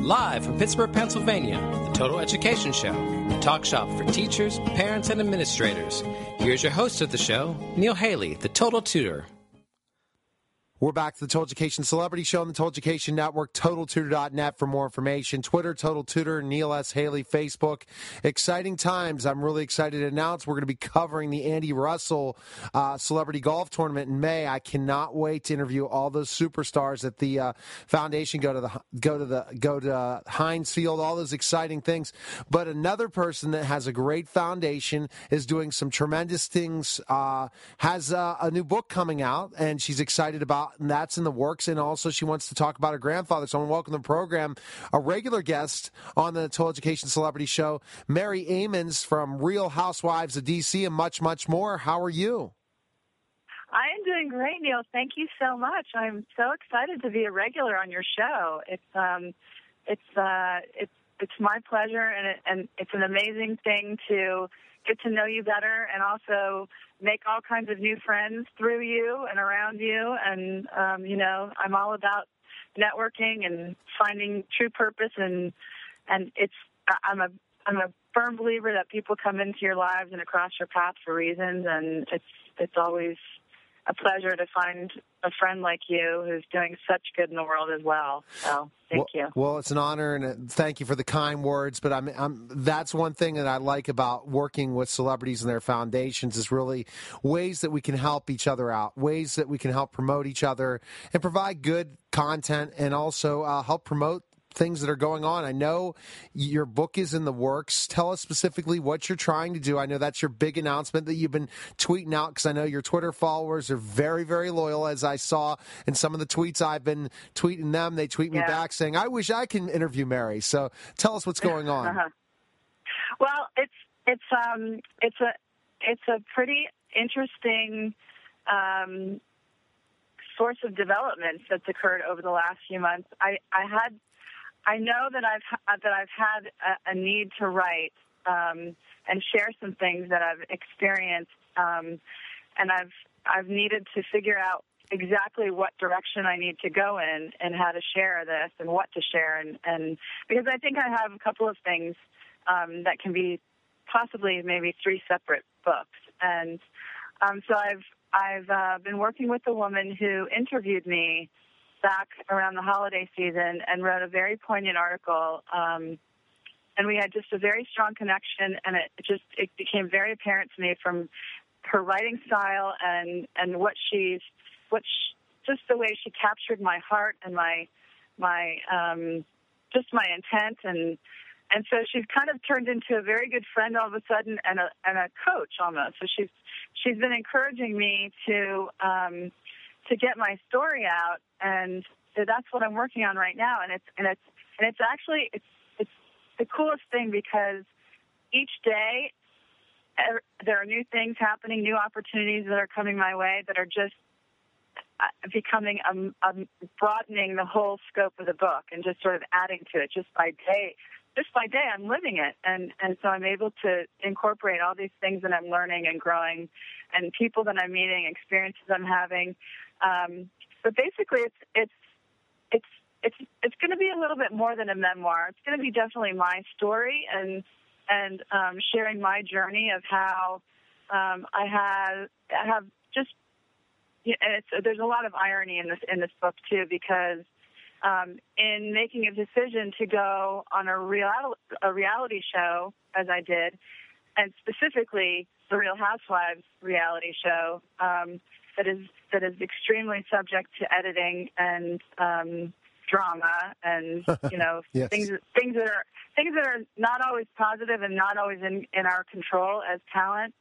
Live from Pittsburgh, Pennsylvania, the Total Education Show, the talk shop for teachers, parents, and administrators. Here's your host of the show, Neil Haley, the Total Tutor. We're back to the Total Education Celebrity Show on the Total Education Network, TotalTutor.net for more information. Twitter, Total Tutor, Neil S. Haley, Facebook. Exciting times. I'm really excited to announce we're going to be covering the Andy Russell Celebrity Golf Tournament in May. I cannot wait to interview all those superstars at the foundation, go to Heinz Field, all those exciting things. But another person that has a great foundation is doing some tremendous things, has a new book coming out, and she's excited about, and that's in the works, and also she wants to talk about her grandfather. So I want to welcome to the program a regular guest on the Total Education Celebrity Show, Mary Amons from Real Housewives of D.C. and much, much more. How are you? I am doing great, Neil. Thank you so much. I'm so excited to be a regular on your show. It's my pleasure, and it's an amazing thing to get to know you better and also make all kinds of new friends through you and around you. And, I'm all about networking and finding true purpose. And I'm a firm believer that people come into your lives and across your path for reasons. And it's always a pleasure to find a friend like you who's doing such good in the world as well. So thank you. Well, it's an honor, and thank you for the kind words. But that's one thing that I like about working with celebrities and their foundations is really ways that we can help each other out, ways that we can help promote each other and provide good content, and also help promote things that are going on. I know your book is in the works. Tell us specifically what you're trying to do. I know that's your big announcement that you've been tweeting out, because I know your Twitter followers are very, very loyal, as I saw in some of the tweets I've been tweeting them. They tweet me back saying, I wish I can interview Mary. So tell us what's going on. Well, it's a pretty interesting source of developments that's occurred over the last few months. I know that I've had a need to write and share some things that I've experienced, and I've needed to figure out exactly what direction I need to go in and how to share this and what to share, and because I think I have a couple of things that can be possibly maybe 3 separate books, and so I've been working with a woman who interviewed me back around the holiday season and wrote a very poignant article, and we had just a very strong connection, and it became very apparent to me from her writing style and just the way she captured my heart and my intent, and so she's kind of turned into a very good friend all of a sudden and a coach almost. So she's been encouraging me to get my story out, and so that's what I'm working on right now. And it's actually the coolest thing, because each day there are new things happening, new opportunities that are coming my way that are just becoming broadening the whole scope of the book and just sort of adding to it just by day. Just by day, I'm living it, and so I'm able to incorporate all these things that I'm learning and growing, and people that I'm meeting, experiences I'm having. But basically, it's going to be a little bit more than a memoir. It's going to be definitely my story and sharing my journey of how I have just. And there's a lot of irony in this book too, because in making a decision to go on a reality show, as I did, and specifically the Real Housewives reality show, that is extremely subject to editing and drama, and yes. things that are not always positive and not always in our control as talent.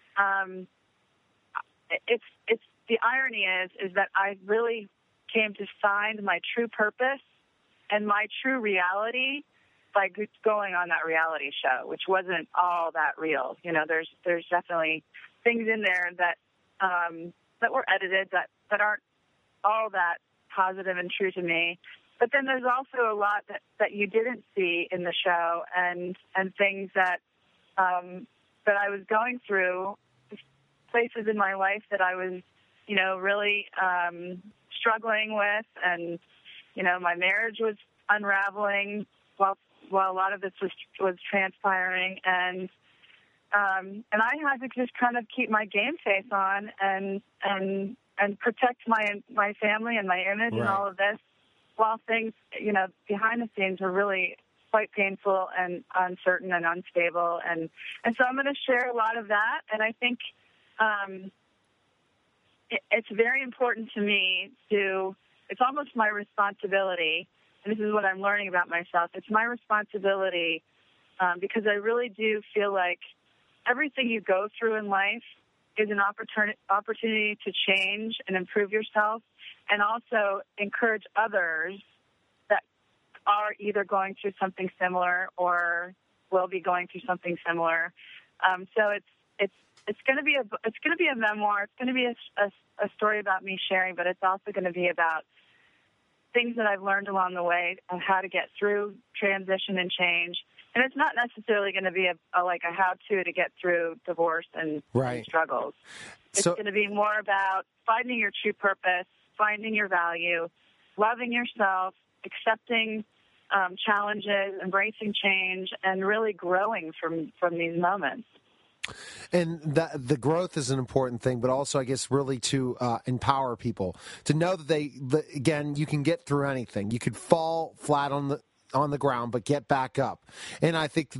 It's the irony is that I really came to find my true purpose and my true reality by going on that reality show, which wasn't all that real. There's definitely things in there that were edited that aren't all that positive and true to me. But then there's also a lot that you didn't see in the show, and things that I was going through, places in my life that I was, really struggling with, and my marriage was unraveling, while a lot of this was transpiring, and I had to just kind of keep my game face on and protect my family and my image and all of this, while things, behind the scenes were really quite painful and uncertain and unstable. And so I'm going to share a lot of that. And I think it's very important to me it's almost my responsibility, and this is what I'm learning about myself. It's my responsibility because I really do feel like everything you go through in life is an opportunity to change and improve yourself, and also encourage others that are either going through something similar or will be going through something similar. So it's going to be a memoir. It's going to be a story about me sharing, but it's also going to be about things that I've learned along the way of how to get through transition and change. And it's not necessarily going to be a how-to to get through divorce and struggles. It's going to be more about finding your true purpose, finding your value, loving yourself, accepting challenges, embracing change, and really growing from these moments. And the growth is an important thing, but also, I guess, really to empower people to know that again, you can get through anything. You could fall flat on the ground, but get back up. And I think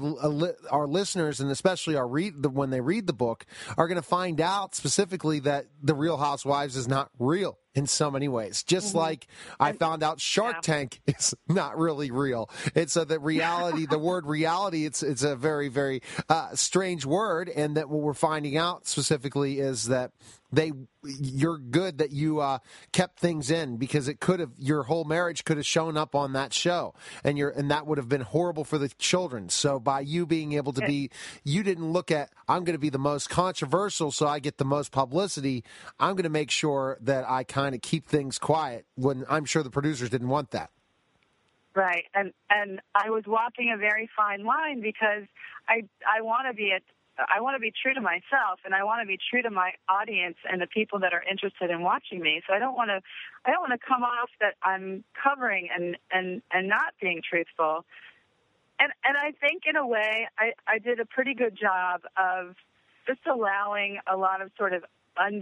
our listeners, and especially when they read the book, are going to find out specifically that The Real Housewives is not real in so many ways. Just like I found out Shark Tank is not really real. It's the reality, the word reality, it's a very, very strange word. And that what we're finding out specifically is that you're good that you kept things in, because your whole marriage could have shown up on that show, and that would have been horrible for the children. So by you being able to you didn't look at, I'm going to be the most controversial so I get the most publicity. I'm going to make sure that I kind of keep things quiet, when I'm sure the producers didn't want that. Right. And I was walking a very fine line, because I want to be true to myself, and I want to be true to my audience and the people that are interested in watching me. So I don't want to come off that I'm covering and not being truthful. And I think in a way I did a pretty good job of just allowing a lot of sort of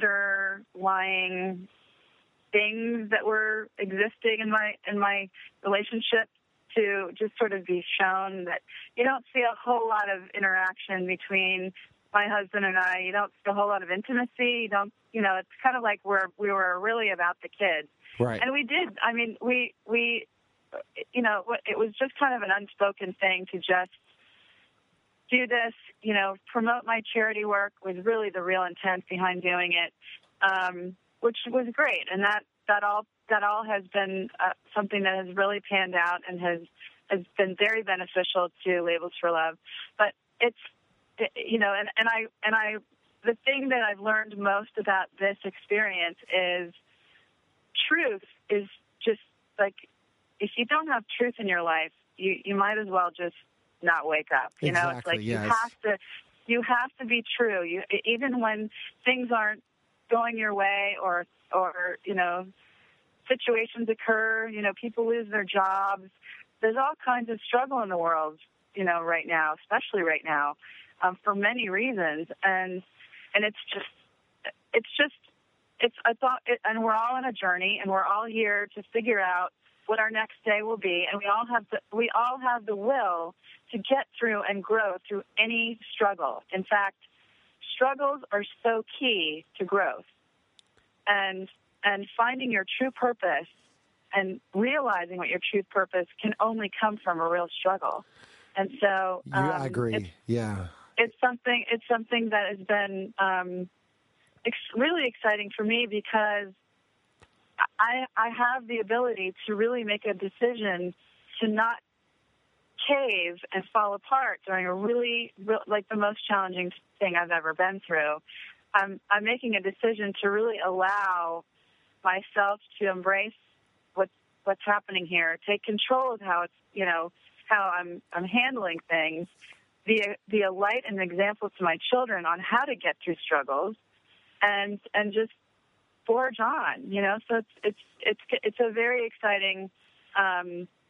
underlying things that were existing in my relationship to just sort of be shown. That you don't see a whole lot of interaction between my husband and I. You don't see a whole lot of intimacy. It's kind of like we were really about the kids. Right. And we did. I mean, we it was just kind of an unspoken thing to just do this, promote my charity work was really the real intent behind doing it, which was great. And that all has been something that has really panned out and has been very beneficial to Labels for Love. But it's, the thing that I've learned most about this experience is truth is just like, if you don't have truth in your life, you might as well just not wake up. Exactly, it's like yes. you have to be true. Even when things aren't going your way, or situations occur, people lose their jobs. There's all kinds of struggle in the world, right now, especially right now, for many reasons. And and we're all on a journey, and we're all here to figure out what our next day will be. And we all have the will to get through and grow through any struggle. In fact, struggles are so key to growth. And finding your true purpose and realizing what your true purpose can only come from a real struggle. And so I agree. It's something that has been really exciting for me, because I have the ability to really make a decision to not cave and fall apart during a really the most challenging thing I've ever been through. I'm making a decision to really allow myself to embrace what's happening here, take control of how I'm handling things, be a light and an example to my children on how to get through struggles, and just forge on. So it's a very exciting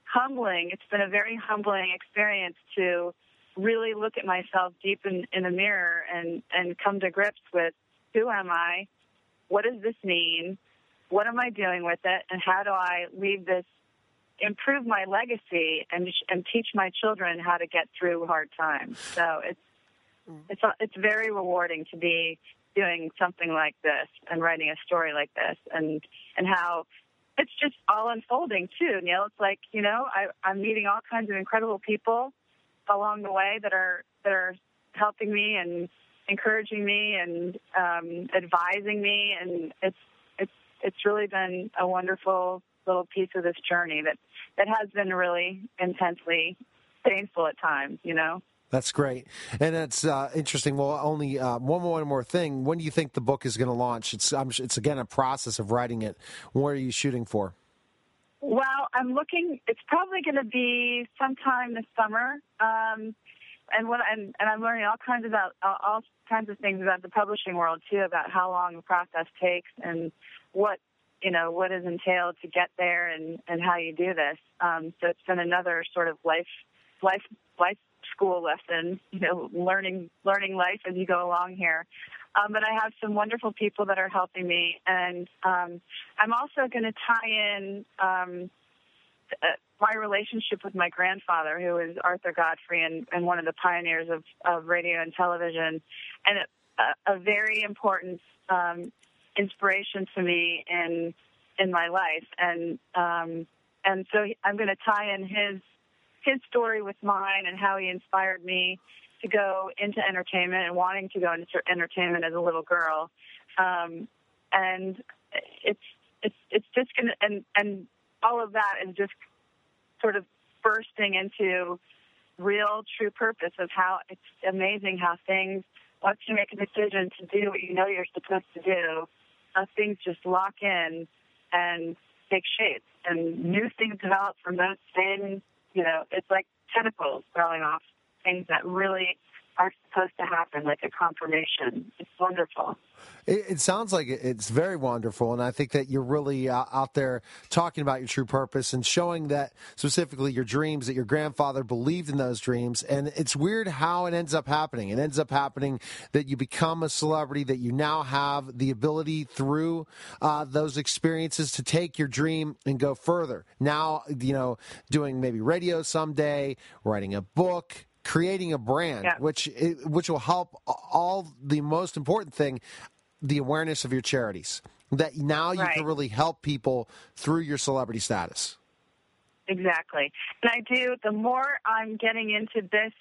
humbling. It's been a very humbling experience to really look at myself deep in the mirror and come to grips with, who am I? What does this mean? What am I doing with it? And how do I leave this, improve my legacy, and teach my children how to get through hard times? So it's very rewarding to be doing something like this and writing a story like this, and how it's just all unfolding too, Neil. It's like, I'm meeting all kinds of incredible people along the way that are helping me and encouraging me and advising me, and it's really been a wonderful little piece of this journey that has been really intensely painful at times, That's great. And that's interesting. Well, only one more thing. When do you think the book is going to launch? It's again a process of writing it. What are you shooting for? Well, I'm looking. It's probably going to be sometime this summer. And I'm learning all kinds of things about the publishing world too, about how long the process takes and what is entailed to get there and how you do this. So it's been another sort of life school lesson, learning life as you go along here. But I have some wonderful people that are helping me, and I'm also going to tie in my relationship with my grandfather, who is Arthur Godfrey and one of the pioneers of radio and television, and a very important inspiration to me in my life. And so I'm going to tie in his story with mine and how he inspired me to go into entertainment and wanting to go into entertainment as a little girl. And it's just going to, and all of that is just sort of bursting into real, true purpose of how it's amazing how things, once you make a decision to do what you're supposed to do, things just lock in and take shape, and new things develop from those same, it's like tentacles growing off things that really are supposed to happen, like a confirmation. It's wonderful. It sounds like it's very wonderful, and I think that you're really out there talking about your true purpose and showing that specifically your dreams, that your grandfather believed in those dreams. And it's weird how it ends up happening. It ends up happening that you become a celebrity, that you now have the ability through those experiences to take your dream and go further. Now, doing maybe radio someday, writing a book, creating a brand, yeah. which will help all the most important thing, the awareness of your charities, that now you can really help people through your celebrity status. Exactly. And I do, the more I'm getting into this,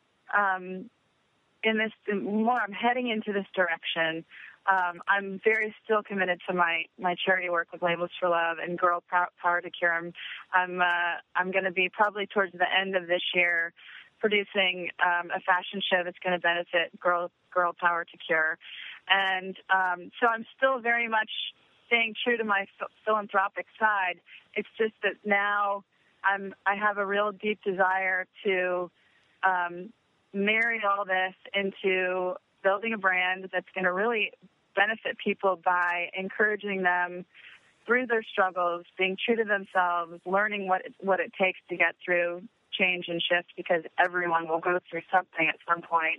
the more I'm heading into this direction, I'm very still committed to my charity work with Labels for Love and Girl Power to Cure. I'm going to be probably towards the end of this year producing a fashion show that's going to benefit Girl Power to Cure. And so I'm still very much staying true to my philanthropic side. It's just that now I have a real deep desire to marry all this into building a brand that's going to really benefit people by encouraging them through their struggles, being true to themselves, learning what it takes to get through change and shift, because everyone will go through something at some point.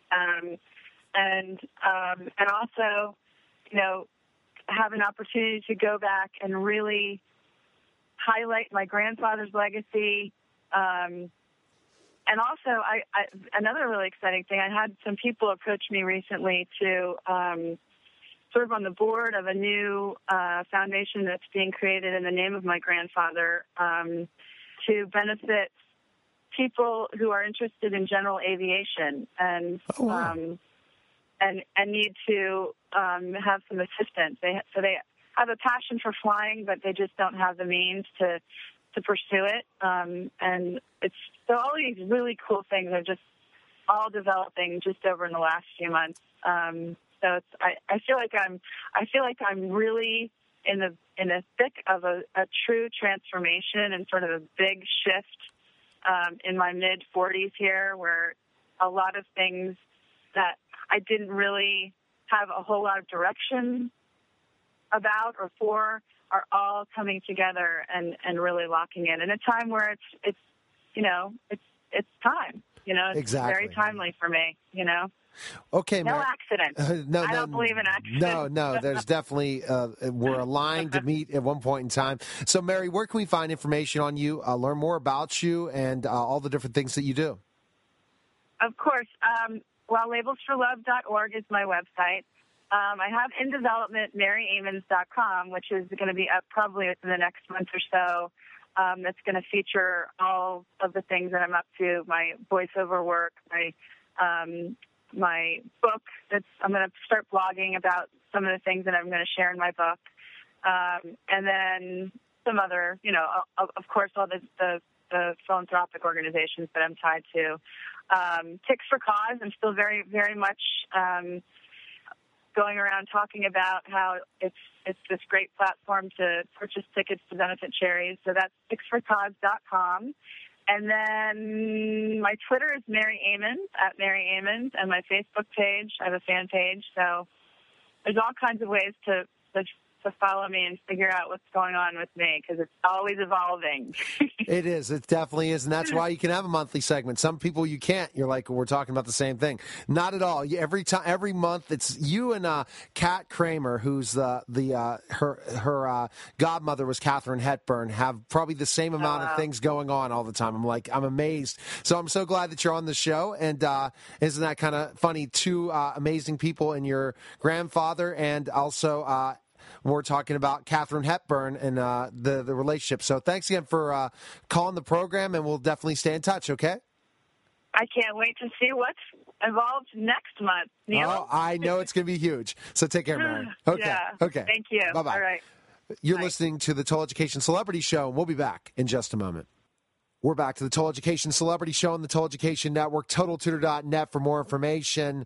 And also, have an opportunity to go back and really highlight my grandfather's legacy. And also, another really exciting thing, I had some people approach me recently to serve on the board of a new foundation that's being created in the name of my grandfather to benefit people who are interested in general aviation and and need to have some assistance. They have a passion for flying, but they just don't have the means to pursue it. And it's so all these really cool things are just all developing just over in the last few months. So I feel like I'm really in the thick of a true transformation and sort of a big shift in my mid-40s here, where a lot of things that I didn't really have a whole lot of direction about or for are all coming together and really locking in a time where it's time. It's Exactly. very timely for me. Okay, no Mary. accident. I don't believe in accidents. No. There's definitely we're aligned to meet at one point in time. So, Mary, where can we find information on you? Learn more about you and all the different things that you do. Of course. labelsforlove.org is my website. I have in development maryamons.com, which is going to be up probably within the next month or so. That's going to feature all of the things that I'm up to, my voiceover work, my book. I'm going to start blogging about some of the things that I'm going to share in my book. And then some other, of course, all the philanthropic organizations that I'm tied to. Ticks for Cause, I'm still very, very much going around talking about how it's this great platform to purchase tickets to benefit charities. So that's ticksforcause.com. And then my Twitter is Mary Amons, @MaryAmons, and my Facebook page, I have a fan page. So there's all kinds of ways to follow me and figure out what's going on with me, because it's always evolving. It is. It definitely is. And that's why you can have a monthly segment. Some people you can't. You're like, we're talking about the same thing. Not at all. Every month, it's you and Kat Kramer, who's her godmother was Katharine Hepburn, have probably the same amount of things going on all the time. I'm amazed. So I'm so glad that you're on the show. And isn't that kind of funny? Two amazing people, and your grandfather, and also we're talking about Katharine Hepburn and the relationship. So thanks again for calling the program, and we'll definitely stay in touch, okay? I can't wait to see what's involved next month, Neil. Oh, I know it's going to be huge. So take care, Mary. Okay. Yeah. Okay. Thank you. Bye-bye. All right. You're Bye. listening to the Total Education Celebrity Show, and we'll be back in just a moment. We're back to the Total Education Celebrity Show on the Total Education Network, TotalTutor.net for more information.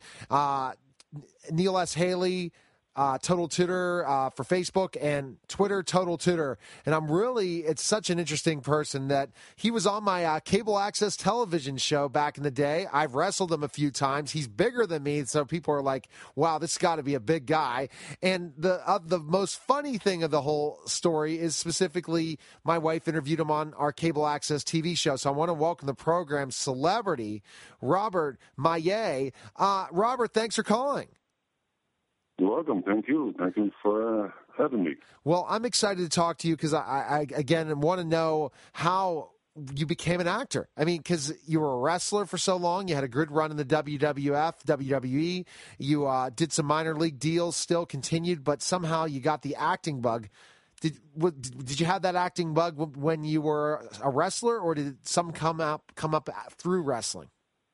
Neil S. Haley, Total Tutor for Facebook, and Twitter, Total Tutor. And it's such an interesting person that he was on my cable access television show back in the day. I've wrestled him a few times. He's bigger than me, so people are like, wow, this has got to be a big guy. And the most funny thing of the whole story is specifically my wife interviewed him on our cable access TV show. So I want to welcome the program's celebrity, Robert Maillet. Robert, thanks for calling. You're welcome. Thank you. Thank you for having me. Well, I'm excited to talk to you because I again, want to know how you became an actor. I mean, because you were a wrestler for so long. You had a good run in the WWF, WWE. You did some minor league deals, still continued, but somehow you got the acting bug. Did you have that acting bug when you were a wrestler, or did some come up through wrestling?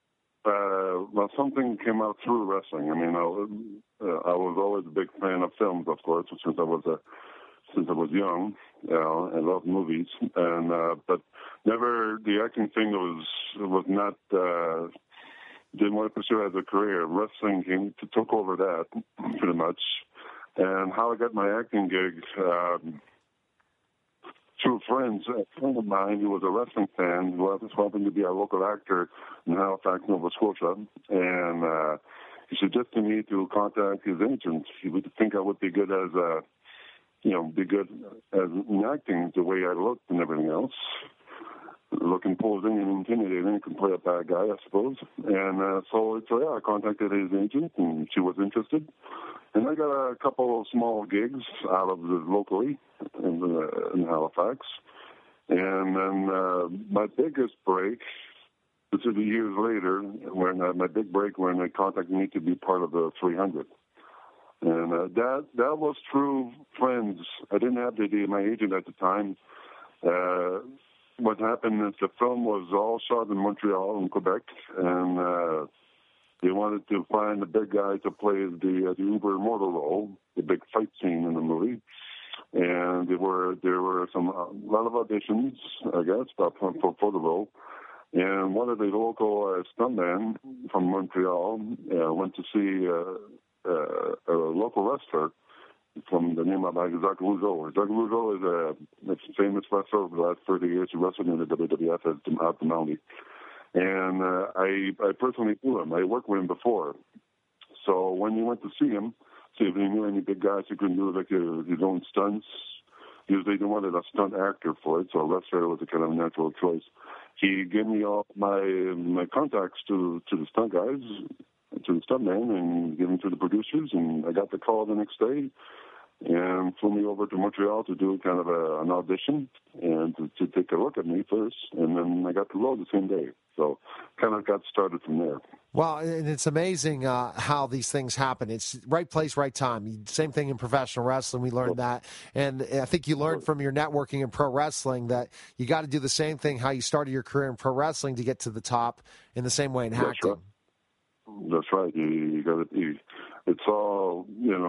Well, something came out through wrestling. I mean, I was always a big fan of films, of course, since I was young. I loved movies, and but never the acting thing was not. Didn't want to pursue it as a career. Wrestling took over that pretty much, and how I got my acting gig. Through friends, a friend of mine who was a wrestling fan who was hoping to be a local actor in Halifax, Nova Scotia, and he suggested me to contact his agent. He would think I would be good as in acting, the way I looked and everything else, looking posing and intimidating. I can play a bad guy, I suppose. And so I contacted his agent, and she was interested. And I got a couple of small gigs out of locally in Halifax. And then my biggest break, this is years later, when my big break when they contacted me to be part of the 300. And that was through friends. I didn't have my agent at the time. What happened is the film was all shot in Montreal and Quebec, and they wanted to find a big guy to play the uber immortal role, the big fight scene in the movie. And there were a lot of auditions, I guess, for the role. And one of the local stuntmen from Montreal went to see a local wrestler from the name of Jacques Rougeau. Jacques Rougeau is a famous wrestler over the last 30 years. He wrestled in the WWF as the Mountie. And I personally knew him. I worked with him before. So when we went to see him, see if they knew any big guys who could do like his own stunts. Usually they wanted a stunt actor for it, so a wrestler was a kind of natural choice. He gave me all my contacts to the stunt guys, to the stuntman, and gave them to the producers, and I got the call the next day and flew me over to Montreal to do kind of an audition and to take a look at me first, and then I got the role the same day. So kind of got started from there. Well, and it's amazing how these things happen. It's right place, right time. Same thing in professional wrestling. We learned that. And I think you learned from your networking in pro wrestling that you got to do the same thing how you started your career in pro wrestling to get to the top in the same way in acting. That's right. You got to. It's all,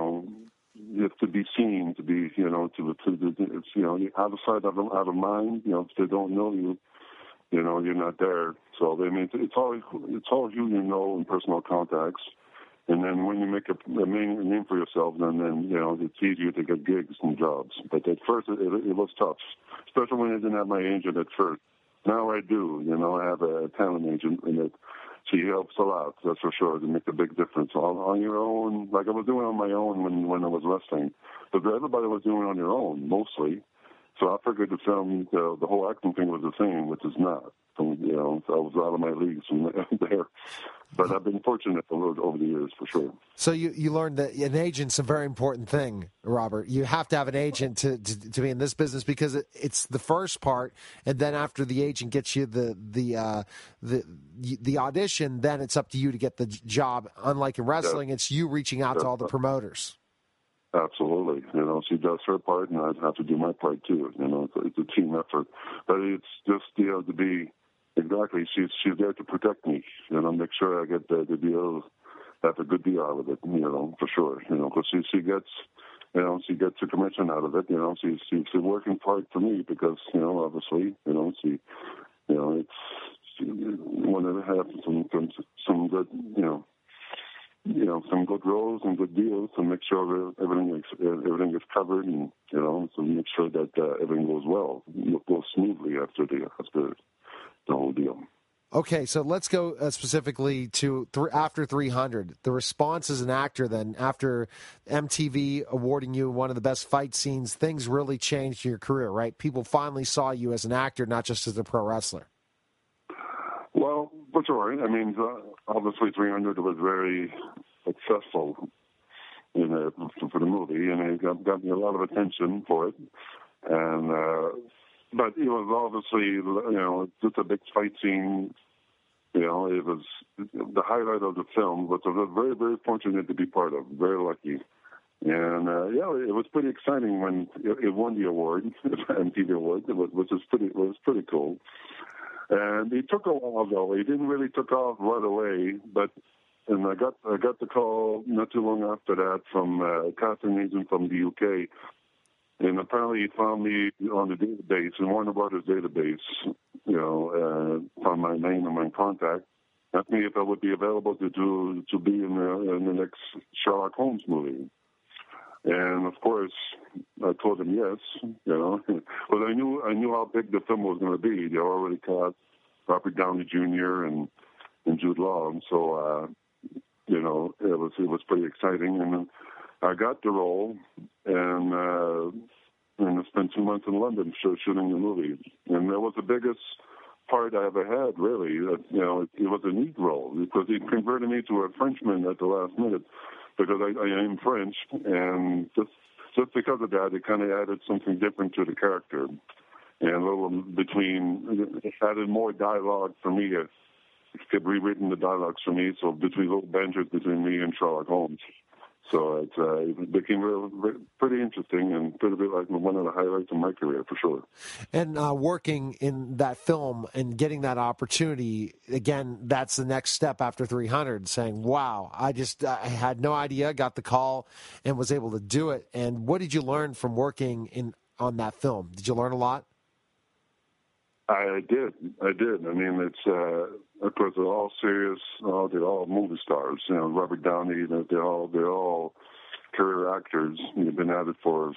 you have to be seen to be, it's, out of sight, out of mind. If they don't know you, you're not there. So it's all you in personal contacts. And then when you make a name for yourself, then it's easier to get gigs and jobs. But at first, it was tough, especially when I didn't have my agent at first. Now I do. I have a talent agent, and she helps a lot, that's for sure, to make a big difference. On your own, like I was doing on my own when I was wrestling, but everybody was doing it on their own, mostly. So I figured the film, the whole acting thing was the same, which is not. So I was out of my league from there. But I've been fortunate over the years, for sure. So you learned that an agent's a very important thing, Robert. You have to have an agent to be in this business because it's the first part, and then after the agent gets you the audition, then it's up to you to get the job. Unlike in wrestling, it's you reaching out to all the promoters. Absolutely. She does her part, and I have to do my part, too. It's a team effort. But it's just, to be, exactly, she's there to protect me, make sure I get the deal, have a good deal out of it, for sure, because she gets, she gets a commission out of it, she's a working part for me because, obviously, she wanted to have some good, some good roles and good deals to make sure everything is covered, and so make sure that everything goes well, goes smoothly after the whole deal. Okay, so let's go specifically to after 300. The response as an actor then, after MTV awarding you one of the best fight scenes, things really changed in your career, right? People finally saw you as an actor, not just as a pro wrestler. Well, for sure. Obviously 300 was very successful for the movie, and it got me a lot of attention for it. And but it was obviously, just a big fight scene. It was the highlight of the film, which I was very, very fortunate to be part of. Very lucky. And it was pretty exciting when it won the award, the MTV award, which was pretty cool. And it took a while, though. It didn't really take off right away, and I got the call not too long after that from a casting agent from the UK, and apparently he found me on the database, in Warner Brothers database, found my name and my contact, asked me if I would be available to be in the next Sherlock Holmes movie. And of course, I told him yes. But I knew how big the film was going to be. They already cast Robert Downey Jr. and Jude Law, and so it was pretty exciting. And I got the role, and I spent 2 months in London shooting the movie, and that was the biggest part I ever had. Really, it was a neat role because he converted me to a Frenchman at the last minute. Because I am French, and just because of that, it kind of added something different to the character, and a little it added more dialogue for me. It kept rewritten the dialogues for me, so little banters between me and Sherlock Holmes. So it became pretty interesting and pretty bit like one of the highlights of my career, for sure. And working in that film and getting that opportunity, again, that's the next step after 300, saying, wow, I had no idea, got the call, and was able to do it. And what did you learn from working on that film? Did you learn a lot? I did. I mean, it's of course they're all serious. They're all movie stars. Robert Downey. They're all career actors. They've been at it for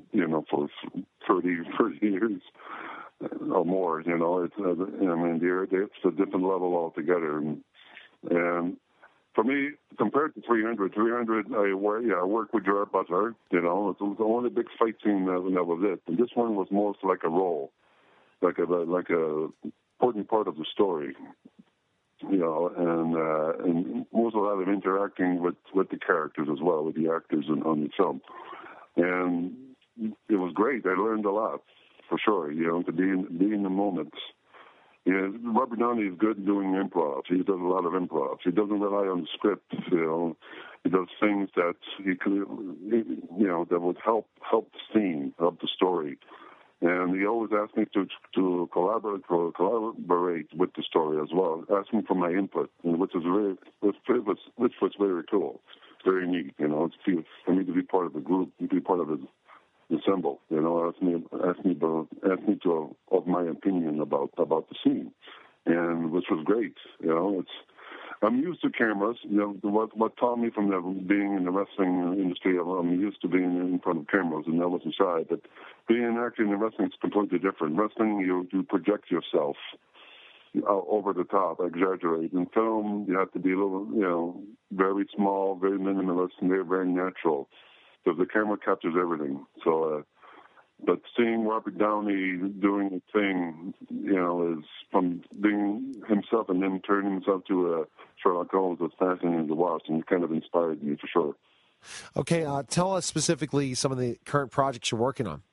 30 years or more. It's it's a different level altogether. And for me, compared to 300, I worked with Gerard Butler. You know, it was the only big fight scene that was it. And this one was more like a role, like a important part of the story. You know, and was a lot of interacting with the characters as well, with the actors on the film. And it was great. I learned a lot, for sure, you know, to be in the moments. You know, Robert Downey is good doing improv. He does a lot of improv. He doesn't rely on the script, you know. He does things that that would help the scene, help the story. And he always asked me to collaborate with the story as well, asking for my input, which was very cool, very neat. You know, for me to be part of the group, to be part of the ensemble. You know, asked me to of my opinion about the scene, and which was great. You know, I'm used to cameras. You know, what taught me from being in the wrestling industry, I'm used to being in front of cameras, and I wasn't shy. But being an actor in the wrestling is completely different. Wrestling, you project yourself over the top, exaggerate. In film, you have to be a little, you know, very small, very minimalist, and very natural. Because the camera captures everything. So, but seeing Robert Downey doing a thing, you know, is from being himself and then turning himself to Sherlock Holmes was fascinating to watch and kind of inspired me for sure. Okay, tell us specifically some of the current projects you're working on.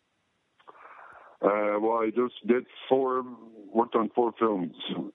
Well, I just worked on 4 films.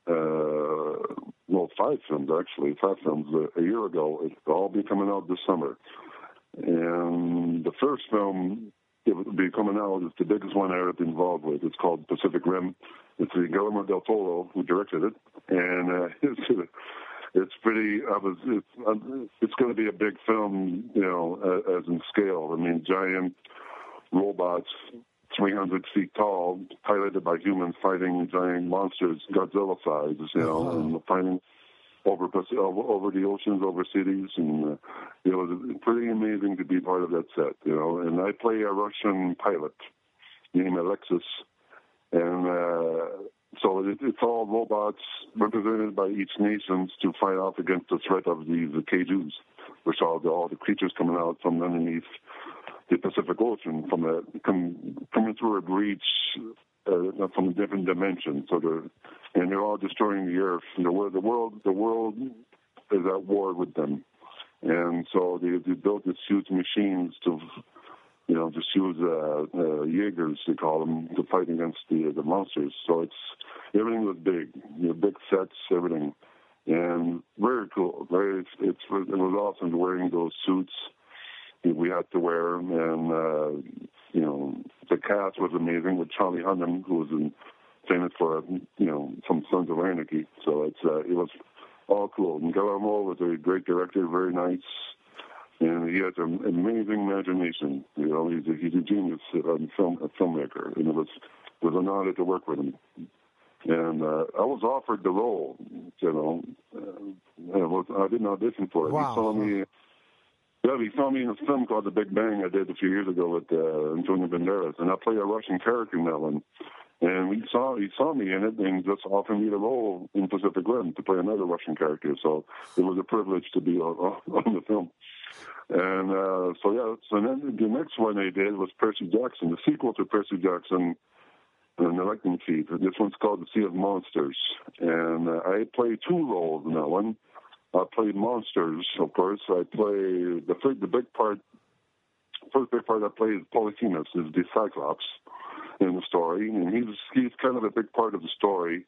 5 films actually, 5 films a year ago. It'll all be coming out this summer. And the first film, it will be coming out, is the biggest one I've been involved with. It's called Pacific Rim. It's Guillermo del Toro who directed it, and it's pretty. It's going to be a big film, you know, as in scale. I mean, giant robots, 300 feet tall, piloted by humans, fighting giant monsters, Godzilla sizes, you know, and fighting over the oceans, over cities, and it was pretty amazing to be part of that set, you know. And I play a Russian pilot named Alexis, and so it's all robots represented by each nation to fight off against the threat of the kaijus, which are all the creatures coming out from underneath the Pacific Ocean, coming through a breach from a different dimension. So they're all destroying the Earth. And the world is at war with them. And so they built these huge machines to, you know, just use Jaegers, they call them, to fight against the monsters. So everything was big, you know, big sets, everything, and very cool. It was awesome wearing those suits we had to wear, and you know, the cast was amazing with Charlie Hunnam, who was famous for, you know, some Sons of Anarchy. So it was all cool. And Guillermo was a great director, very nice, and he has an amazing imagination. You know, he's a genius a filmmaker, and it was an honor to work with him. And I was offered the role, you know. I didn't audition for it. Wow. He saw me in a film called The Big Bang I did a few years ago with Antonio Banderas, and I play a Russian character in that one. And he saw me in it and just offered me the role in Pacific Rim to play another Russian character. So it was a privilege to be on the film. And so then the next one I did was Percy Jackson, the sequel to Percy Jackson and the Lightning Thief. And this one's called The Sea of Monsters. And I played 2 roles in that one. I played monsters, of course. I play the big part. First big part I play is Polyphemus, is the Cyclops in the story, and he's kind of a big part of the story,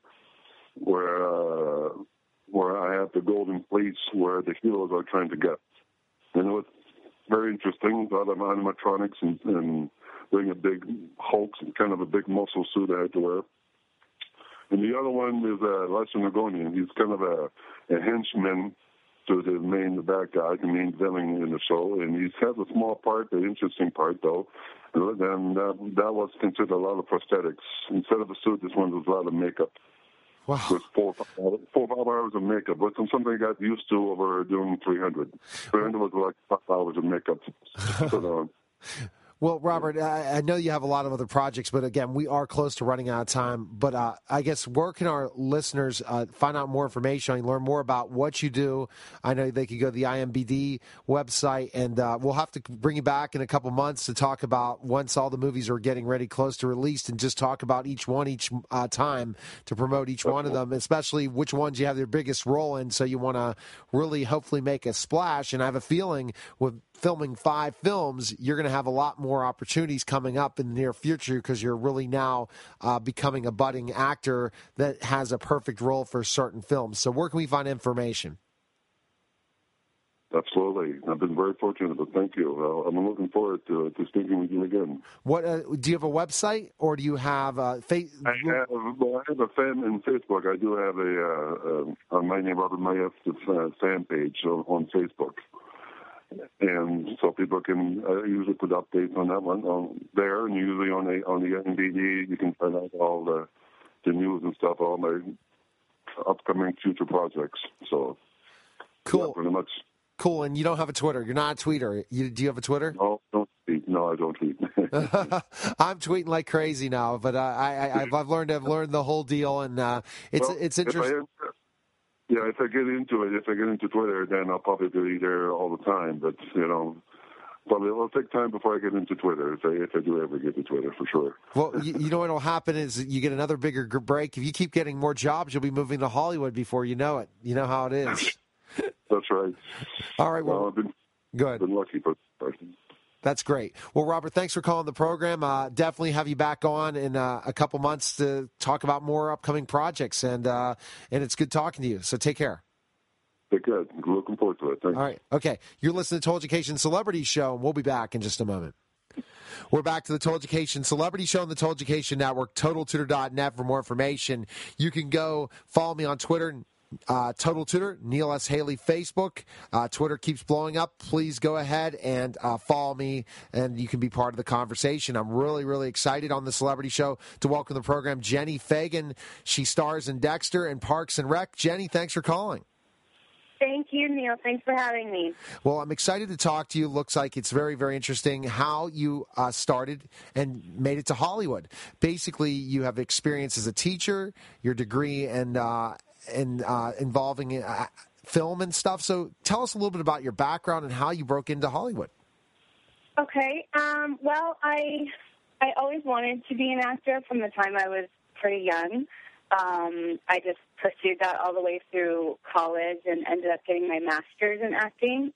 where I have the golden fleece where the heroes are trying to get. And it was very interesting. A lot of animatronics and wearing a big Hulk, kind of a big muscle suit I had to wear. And the other one is Lester Nagonian. He's kind of a henchman to the bad guy, the main villain in the show. And he has a small part, an interesting part, though. And that was considered a lot of prosthetics. Instead of a suit, this one was a lot of makeup. Wow. With 4 or 5 hours of makeup, but something I got used to over doing 300. 300 was like 5 hours of makeup. Well, Robert, I know you have a lot of other projects, but again, we are close to running out of time. But I guess where can our listeners find out more information and learn more about what you do? I know they could go to the IMBD website, and we'll have to bring you back in a couple months to talk about once all the movies are getting ready, close to release, and just talk about each one each time to promote each one of them, especially which ones you have your biggest role in. So you want to really hopefully make a splash. And I have a feeling with filming 5 films, you're going to have a lot more opportunities coming up in the near future because you're really now becoming a budding actor that has a perfect role for certain films. So where can we find information? Absolutely. I've been very fortunate, but thank you. I'm looking forward to speaking with you again. What do you have a website, or do you have I have a fan in Facebook. I do have a My Name Robert Mayes fan page on Facebook. And so people can usually put updates on that one there, and usually on the NBD you can find out all the news and stuff, all my upcoming future projects. So cool, yeah, pretty much. Cool. And you don't have a Twitter? You're not a tweeter? Do you have a Twitter? No, don't tweet. No, I don't tweet. I'm tweeting like crazy now, but I've learned the whole deal, and it's interesting. If I get into Twitter, then I'll probably be there all the time. But, probably it'll take time before I get into Twitter, if I do ever get to Twitter, for sure. Well, you know what will happen is you get another bigger break. If you keep getting more jobs, you'll be moving to Hollywood before you know it. You know how it is. That's right. All right, well, I've been lucky, but... That's great. Well, Robert, thanks for calling the program. Definitely have you back on in a couple months to talk about more upcoming projects, and it's good talking to you. So take care. Take care. Looking forward to it. Thanks. All right. Okay. You're listening to Total Education Celebrity Show, and we'll be back in just a moment. We're back to the Total Education Celebrity Show on the Total Education Network, TotalTutor.net for more information. You can go follow me on Twitter, Total Tutor, Neil S. Haley, Facebook. Twitter keeps blowing up. Please go ahead and follow me, and you can be part of the conversation. I'm really, really excited on the Celebrity Show to welcome the program Jenny Fagan. She stars in Dexter and Parks and Rec. Jenny, thanks for calling. Thank you, Neil. Thanks for having me. Well, I'm excited to talk to you. Looks like it's very, very interesting how you started and made it to Hollywood. Basically, you have experience as a teacher, your degree, and involving film and stuff. So tell us a little bit about your background and how you broke into Hollywood. Okay. Well, I always wanted to be an actor from the time I was pretty young. I just pursued that all the way through college and ended up getting my master's in acting.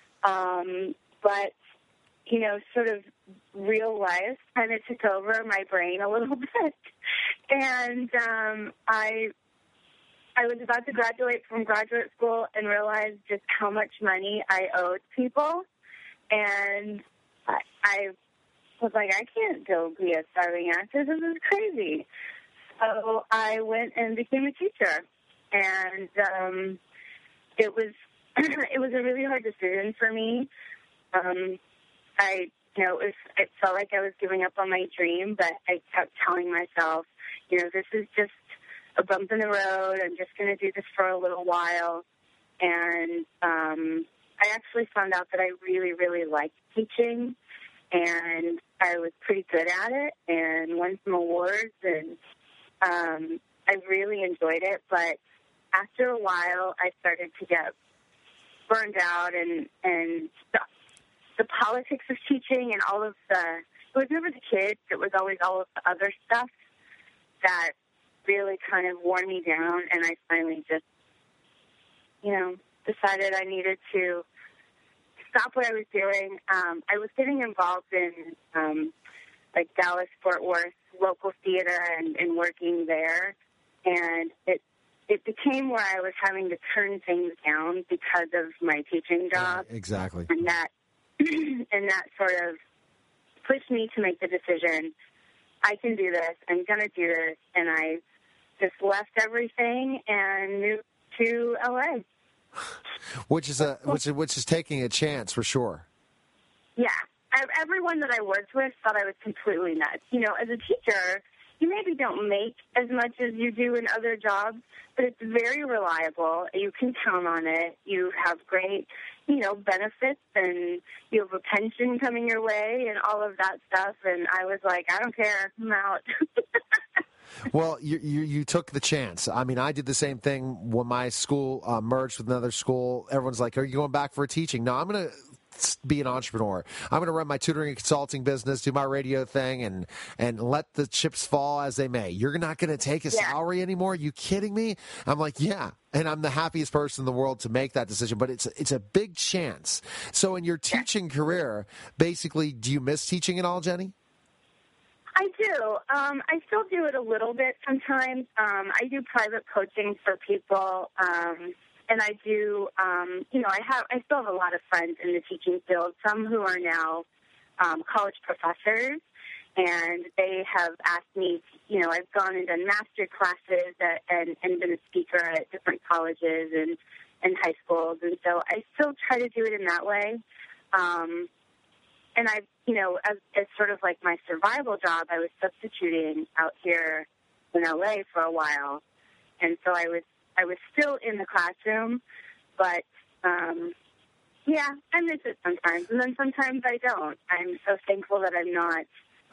But, sort of real life kind of took over my brain a little bit. And I was about to graduate from graduate school and realized just how much money I owed people. And I was like, I can't go be a starving actor. This is crazy. So I went and became a teacher. And it was a really hard decision for me. It felt like I was giving up on my dream, but I kept telling myself, this is just a bump in the road. I'm just going to do this for a little while. And I actually found out that I really, really liked teaching, and I was pretty good at it and won some awards, and I really enjoyed it. But after a while, I started to get burned out, and the politics of teaching and all of it was never the kids, it was always all of the other stuff that really kind of wore me down, and I finally just, decided I needed to stop what I was doing. I was getting involved in, Dallas, Fort Worth, local theater and working there, and it became where I was having to turn things down because of my teaching job. Yeah, exactly. And that sort of pushed me to make the decision, I can do this, I'm going to do this, and I just left everything and moved to L.A. Which is taking a chance for sure. Yeah. Everyone that I worked with thought I was completely nuts. As a teacher, you maybe don't make as much as you do in other jobs, but it's very reliable. You can count on it. You have great, benefits, and you have a pension coming your way and all of that stuff. And I was like, I don't care. I'm out. Well, you took the chance. I mean, I did the same thing when my school merged with another school. Everyone's like, are you going back for teaching? No, I'm going to be an entrepreneur. I'm going to run my tutoring and consulting business, do my radio thing, and let the chips fall as they may. You're not going to take a salary anymore? Are you kidding me? I'm like, yeah. And I'm the happiest person in the world to make that decision, but it's a big chance. So in your teaching career, basically, do you miss teaching at all, Jenny? I do. I still do it a little bit sometimes. I do private coaching for people, and I do. I still have a lot of friends in the teaching field. Some who are now college professors, and they have asked me. I've gone and done master classes and been a speaker at different colleges and high schools, and so I still try to do it in that way. And I've, as sort of like my survival job, I was substituting out here in LA for a while. And so I was still in the classroom, but, I miss it sometimes. And then sometimes I don't. I'm so thankful that I'm not,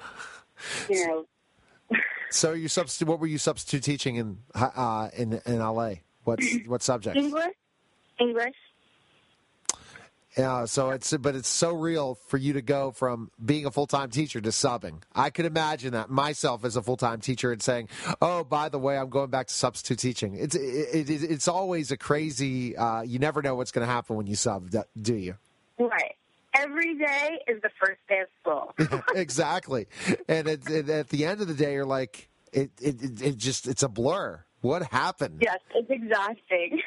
So what were you substitute teaching in LA? What subjects? English. Yeah, but it's so real for you to go from being a full-time teacher to subbing. I could imagine that myself as a full-time teacher and saying, "Oh, by the way, I'm going back to substitute teaching." It's always a crazy. You never know what's going to happen when you sub, do you? Right. Every day is the first day of school. Exactly, and at the end of the day, you're like, it's a blur. What happened? Yes, it's exhausting.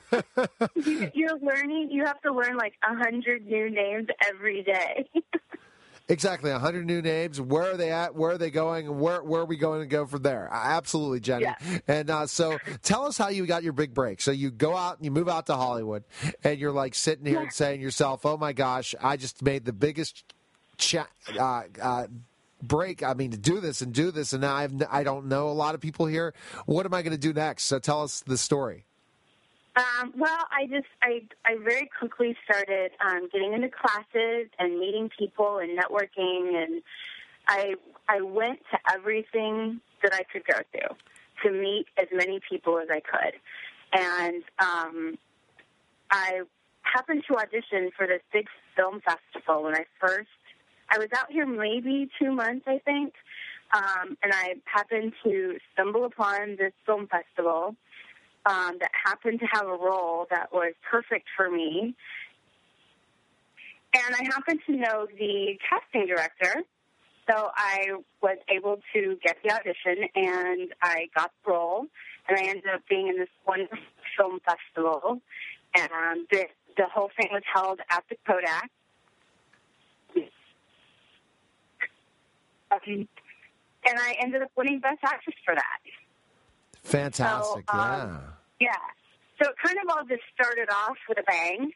You have to learn like 100 new names every day. Exactly, 100 new names. Where are they at? Where are they going? Where are we going to go from there? Absolutely, Jenny. Yeah. And so tell us how you got your big break. So you go out and you move out to Hollywood, and you're like sitting here and saying to yourself, oh, my gosh, I just made the biggest break. I mean, to do this, and now I don't know a lot of people here. What am I going to do next? So tell us the story. Well, I very quickly started getting into classes and meeting people and networking, and I went to everything that I could go to meet as many people as I could. And I happened to audition for this big film festival when I was out here maybe 2 months, I think, and I happened to stumble upon this film festival that happened to have a role that was perfect for me. And I happened to know the casting director, so I was able to get the audition, and I got the role, and I ended up being in this wonderful film festival. And the whole thing was held at the Kodak. And I ended up winning Best Actress for that. Fantastic, yeah. Yeah. So it kind of all just started off with a bang.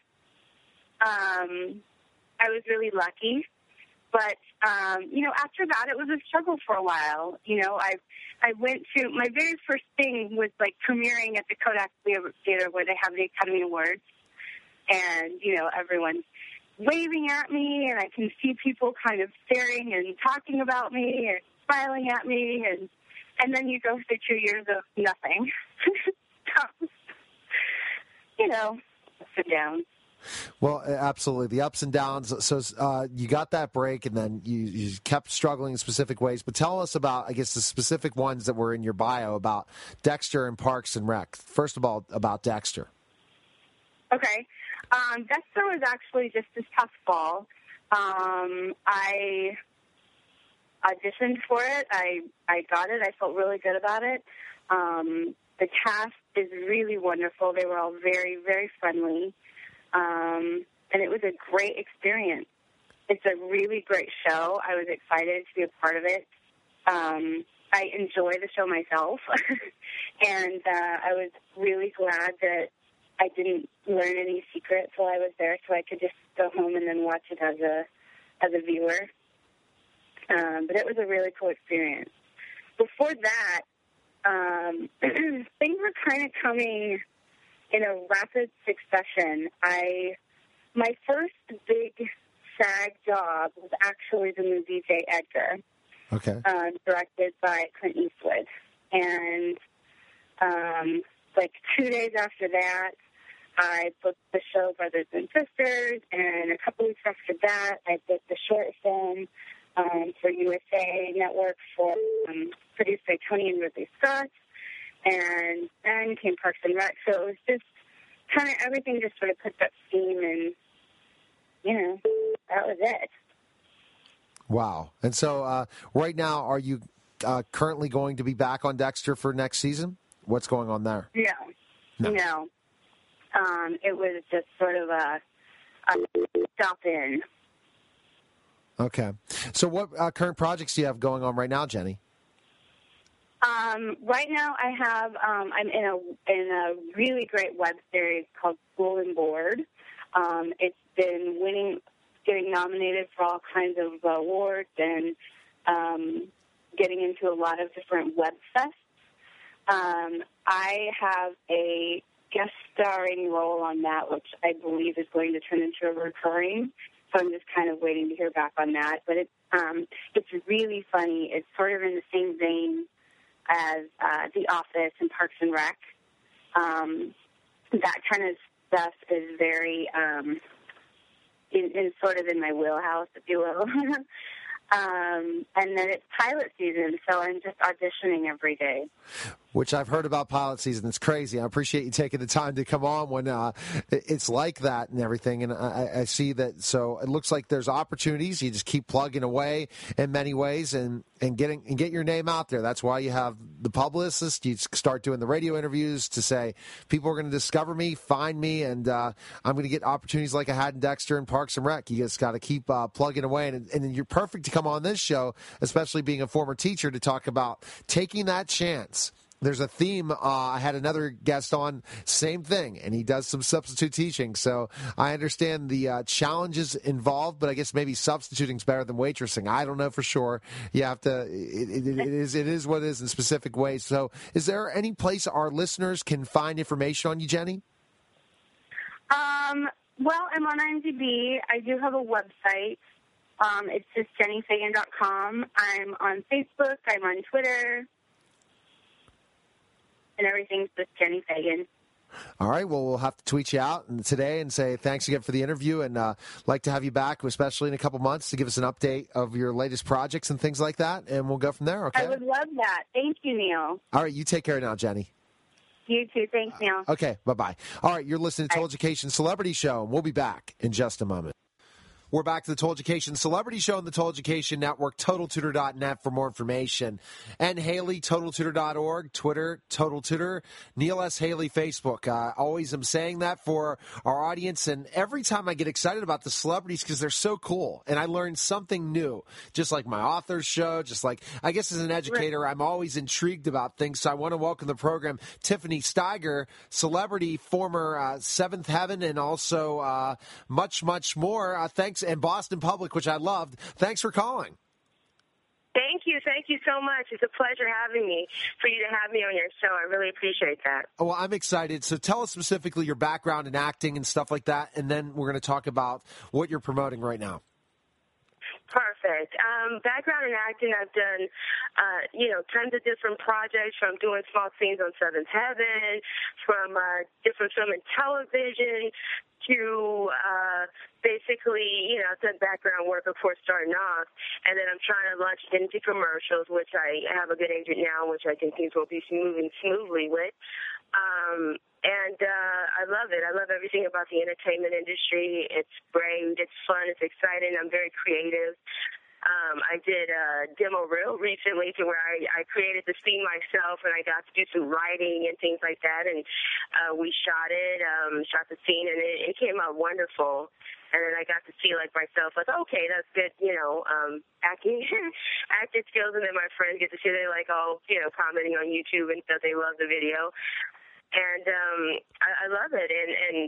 I was really lucky. But, after that, it was a struggle for a while. I went to, my very first thing was, like, premiering at the Kodak Theater where they have the Academy Awards. And, everyone's waving at me, and I can see people kind of staring and talking about me and smiling at me, and then you go through 2 years of nothing. Ups and downs. Well, absolutely. The ups and downs. So you got that break, and then you kept struggling in specific ways. But tell us about, I guess, the specific ones that were in your bio about Dexter and Parks and Rec. First of all, about Dexter. Okay. Dexter was actually just this past fall. I auditioned for it. I got it. I felt really good about it. The cast is really wonderful. They were all very, very friendly. And it was a great experience. It's a really great show. I was excited to be a part of it. I enjoy the show myself. And I was really glad that I didn't learn any secrets while I was there, so I could just go home and then watch it as a viewer. But it was a really cool experience. before that, things were kind of coming in a rapid succession. My first big SAG job was actually the movie J. Edgar, directed by Clint Eastwood. And like 2 days after that, I booked the show Brothers and Sisters, and a couple weeks after that, I booked the short film for USA Network produced by Tony and Ridley Scott, and then came Parks and Rec. So it was just kind of everything just sort of picked up steam, and, that was it. Wow. And so right now, are you currently going to be back on Dexter for next season? What's going on there? No. It was just sort of a stop in. Okay. So what current projects do you have going on right now, Jenny? Right now I have, I'm in a really great web series called School and Board. It's been getting nominated for all kinds of awards and getting into a lot of different web fests. I have a guest starring role on that, which I believe is going to turn into a recurring. So I'm just kind of waiting to hear back on that. But it's really funny. It's sort of in the same vein as The Office and Parks and Rec. That kind of stuff is very in sort of in my wheelhouse, if you will. And then it's pilot season, so I'm just auditioning every day. Which I've heard about pilot season. It's crazy. I appreciate you taking the time to come on when it's like that and everything. And I see that. So it looks like there's opportunities. You just keep plugging away in many ways and get your name out there. That's why you have the publicist. You start doing the radio interviews to say people are going to discover me, find me, and I'm going to get opportunities like I had in Dexter and Parks and Rec. You just got to keep plugging away. And you're perfect to come on this show, especially being a former teacher, to talk about taking that chance. There's a theme. I had another guest on, same thing, and he does some substitute teaching. So I understand the challenges involved, but I guess maybe substituting is better than waitressing. I don't know for sure. You have to. It is what it is in specific ways. So is there any place our listeners can find information on you, Jenny? Well, I'm on IMDb. I do have a website. It's just jennyfagan.com. I'm on Facebook. I'm on Twitter. And everything's just Jenny Fagan. All right. Well, we'll have to tweet you out today and say thanks again for the interview, and like to have you back, especially in a couple months, to give us an update of your latest projects and things like that, and we'll go from there, okay? I would love that. Thank you, Neil. All right. You take care now, Jenny. You too. Thanks, Neil. Okay. Bye-bye. All right. You're listening to Total Education Celebrity Show, and we'll be back in just a moment. We're back to the Total Education Celebrity Show on the Total Education Network, TotalTutor.net for more information. And Haley, TotalTutor.org, Twitter, Total Tutor, Neil S. Haley, Facebook. I always am saying that for our audience, and every time I get excited about the celebrities because they're so cool, and I learn something new, just like my author's show, just like, I guess as an educator, I'm always intrigued about things, so I want to welcome the program Tiffany Steiger, celebrity, former Seventh Heaven, and also much, much more. Thanks. And Boston Public, which I loved. Thanks for calling. Thank you. Thank you so much. It's a pleasure having me, for you to have me on your show. I really appreciate that. Well, I'm excited. So tell us specifically your background in acting and stuff like that, and then we're going to talk about what you're promoting right now. Perfect. Background in acting, I've done, tons of different projects, from doing small scenes on Seventh Heaven, from different film and television, to basically, I've done background work before starting off, and then I'm trying to launch into commercials, which I have a good agent now, which I think things will be moving smoothly with. And I love it. I love everything about the entertainment industry. It's great. It's fun. It's exciting. I'm very creative. I did a demo reel recently to where I created the scene myself, and I got to do some writing and things like that, and we shot the scene, and it came out wonderful. And then I got to see, myself, okay, that's good, acting skills. And then my friends get to see, they commenting on YouTube and stuff. They love the video. And I love it. And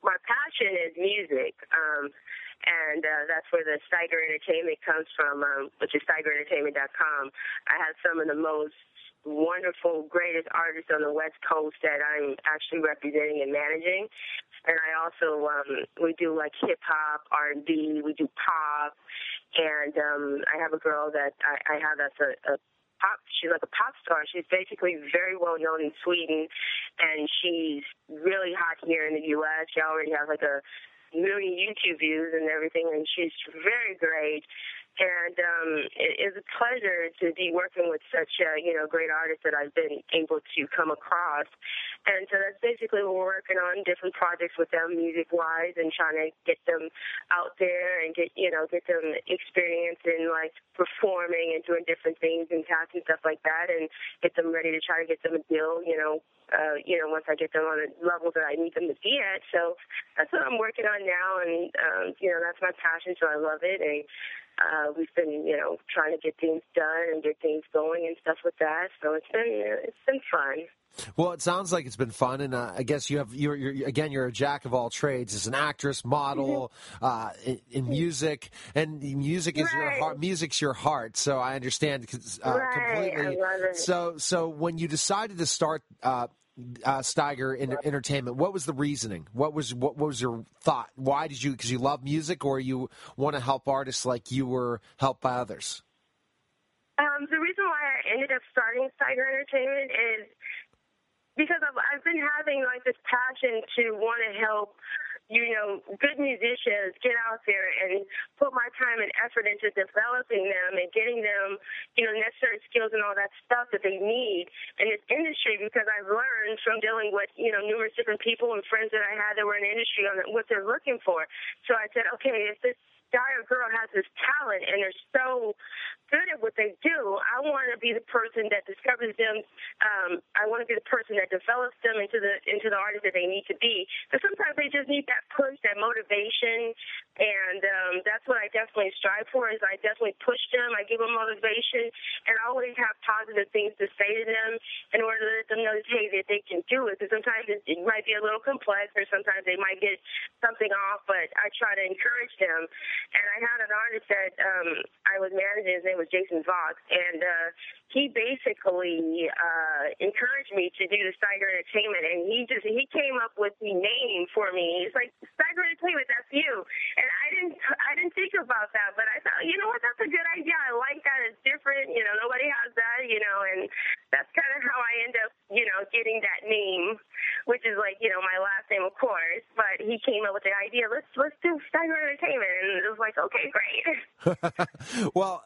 my passion is music. And that's where the Steiger Entertainment comes from, which is SteigerEntertainment.com. I have some of the most wonderful, greatest artists on the West Coast that I'm actually representing and managing. And I also, we do like hip-hop, R&B, we do pop. And I have a girl that I have that's a pop. She's like a pop star. She's basically very well known in Sweden, and she's really hot here in the U.S. She already has like a million YouTube views and everything, and she's very great. And it is a pleasure to be working with such great artists that I've been able to come across. And so that's basically what we're working on, different projects with them music-wise, and trying to get them out there and get them experience in like performing and doing different things and cats and stuff like that, and get them ready to try to get them a deal, once I get them on a level that I need them to be at. So that's what I'm working on now, and that's my passion, so I love it. And we've been, trying to get things done and get things going and stuff with that. So it's been fun. Well, it sounds like it's been fun, and I guess you're a jack of all trades. As an actress, model, in music, and music is your heart. Music's your heart, so I understand completely. I love it. So when you decided to start Steiger Entertainment, what was the reasoning? What was your thought? Why did you? Because you love music, or you want to help artists like you were helped by others? The reason why I ended up starting Steiger Entertainment is because I've been having like this passion to want to help, good musicians get out there and put my time and effort into developing them and getting them, necessary skills and all that stuff that they need in this industry, because I've learned from dealing with, numerous different people and friends that I had that were in the industry on what they're looking for. So I said, okay, if this guy or girl has this talent and they're so good at what they do, I want to be the person that discovers them. I want to be the person that develops them into the artist that they need to be. But sometimes they just need that push, that motivation, and that's what I definitely strive for. Is I definitely push them, I give them motivation, and I always have positive things to say to them in order to let them know that, hey, that they can do it. Because sometimes it might be a little complex, or sometimes they might get something off, but I try to encourage them. And I had an artist that I was managing. His name was Jason Vox, and he basically encouraged me to do the Steiger Entertainment, and he came up with the name for me. He's like, Steiger Entertainment, that's you. And I didn't think about that, but I thought, you know what, that's a good idea. I like that. It's different. Nobody has that, and that's kind of how I end up, getting that name, which is like, my last name, of course. But he came up with the idea, let's do Steiger Entertainment, and it was like, okay, great. Well,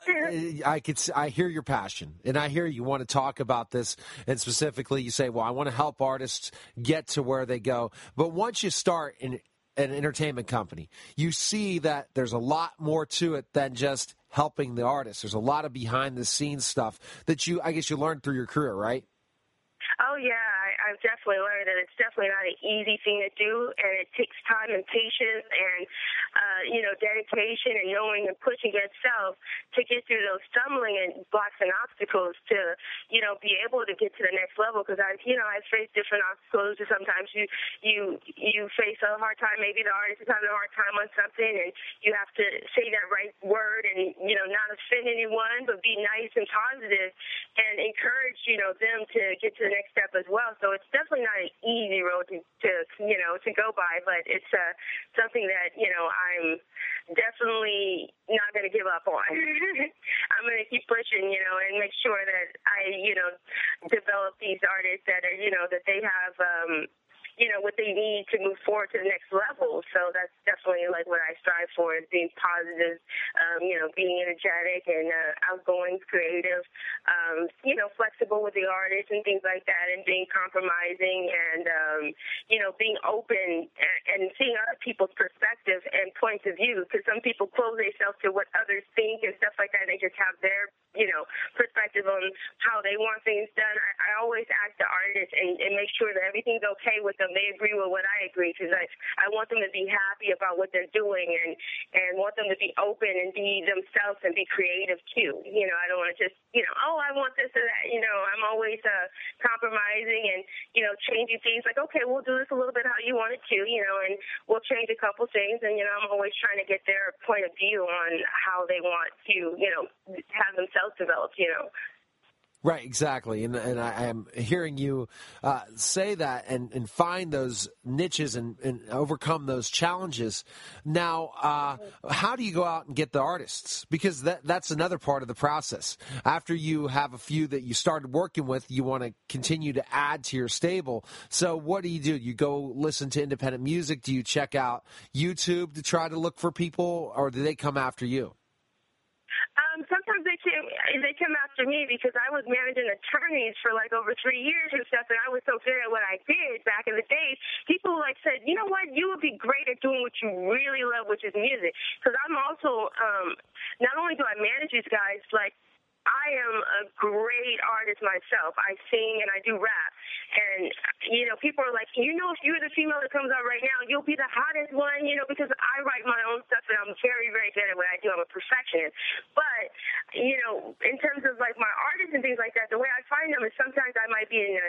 I hear your passion, and I hear you want to talk about this, and specifically you say, well, I want to help artists get to where they go. But once you start in an entertainment company, you see that there's a lot more to it than just helping the artist. There's a lot of behind-the-scenes stuff that you learned through your career, right? Oh, yeah, I've definitely learned that it's definitely not an easy thing to do, and it takes time and patience and, dedication and knowing and pushing yourself to get through those stumbling and blocks and obstacles to, be able to get to the next level. Because I've faced different obstacles. Sometimes you face a hard time. Maybe the artist is having a hard time on something, and you have to say that right word and, not offend anyone, but be nice and positive and encourage, them to get to the next step as well. So it's definitely not an easy road to go by, but it's something that, I'm definitely not going to give up on. I'm going to keep pushing, and make sure that I, develop these artists that are, that they have, what they need to move forward to the next level. So that's definitely like what I strive for, is being positive, being energetic and outgoing, creative, flexible with the artist and things like that, and being compromising and, being open and seeing other people's perspective and points of view, because some people close themselves to what others think and stuff like that, and they just have their, perspective on how they want things done. I always ask the artist and make sure that everything's okay with them them. They agree with what I agree, because I want them to be happy about what they're doing and want them to be open and be themselves and be creative too. I don't want to just, I want this or that. I'm always compromising and, changing things. Like, okay, we'll do this a little bit how you want it to, and we'll change a couple things. And, I'm always trying to get their point of view on how they want to, have themselves developed, Right, exactly. And I am hearing you say that and find those niches and overcome those challenges. Now, how do you go out and get the artists? Because that's another part of the process. After you have a few that you started working with, you want to continue to add to your stable. So what do? You go listen to independent music? Do you check out YouTube to try to look for people, or do they come after you? Sometimes they come after me because I was managing attorneys for like over 3 years and stuff, and I was so good at what I did back in the days. People said, you know what, you would be great at doing what you really love, which is music. Because I'm also, not only do I manage these guys, I am a great artist myself. I sing and I do rap. And, people are like, if you're the female that comes out right now, you'll be the hottest one, because I write my own stuff and I'm very, very good at what I do. I'm a perfectionist. But, in terms of my artists and things like that, the way I find them is sometimes I might be in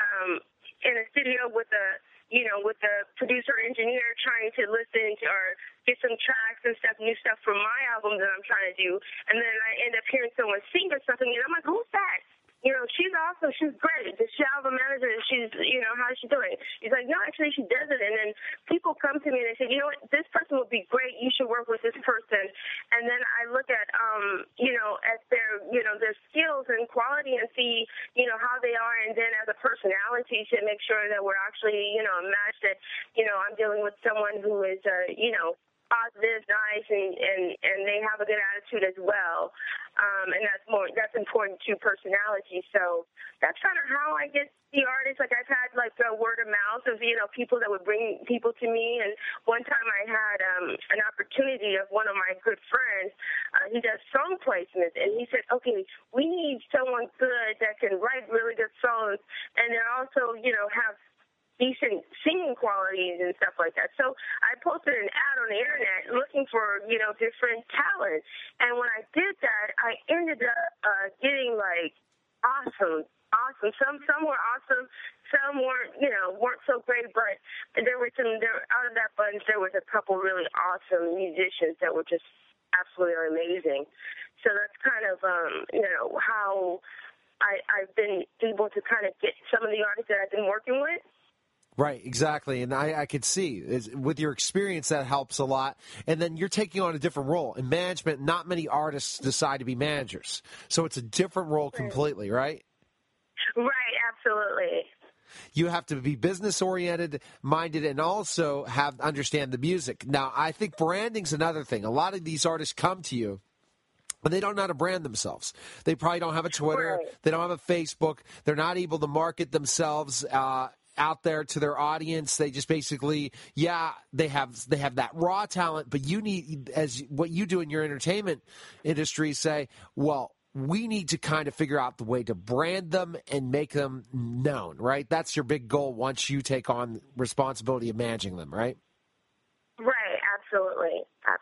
a studio with with the producer engineer trying to listen to or get some tracks and stuff, new stuff from my album that I'm trying to do. And then I end up hearing someone sing or something, and I'm like, who's that? She's awesome. She's great. Does she have a manager? She's, how's she doing? He's like, no, actually, she doesn't. And then people come to me and they say, you know what, this person would be great. You should work with this person. And then I look at, at their skills and quality and see, how they are. And then as a personality to make sure that we're actually, a match that, I'm dealing with someone who is, positive, nice, and they have a good attitude as well. And that's important to personality. So that's kind of how I get the artists. I've had word of mouth of, people that would bring people to me. And one time I had an opportunity of one of my good friends. He does song placements, and he said, okay, we need someone good that can write really good songs and then also, have decent singing qualities and stuff like that. So I posted an ad on the internet looking for, different talent. And when I did that, I ended up getting awesome. Some were awesome. Some weren't so great, but there were out of that bunch, there was a couple really awesome musicians that were just absolutely amazing. So that's kind of, how I've been able to kind of get some of the artists that I've been working with. Right, exactly. And I could see with your experience that helps a lot. And then you're taking on a different role. In management, not many artists decide to be managers. So it's a different role completely, right? Right, absolutely. You have to be business-oriented, minded, and also understand the music. Now, I think branding's another thing. A lot of these artists come to you, but they don't know how to brand themselves. They probably don't have a Twitter. Right. They don't have a Facebook. They're not able to market themselves out there to their audience. They just basically, they have that raw talent, but you need, as what you do in your entertainment industry, say, well, we need to kind of figure out the way to brand them and make them known, right? That's your big goal once you take on responsibility of managing them, right? Right, absolutely.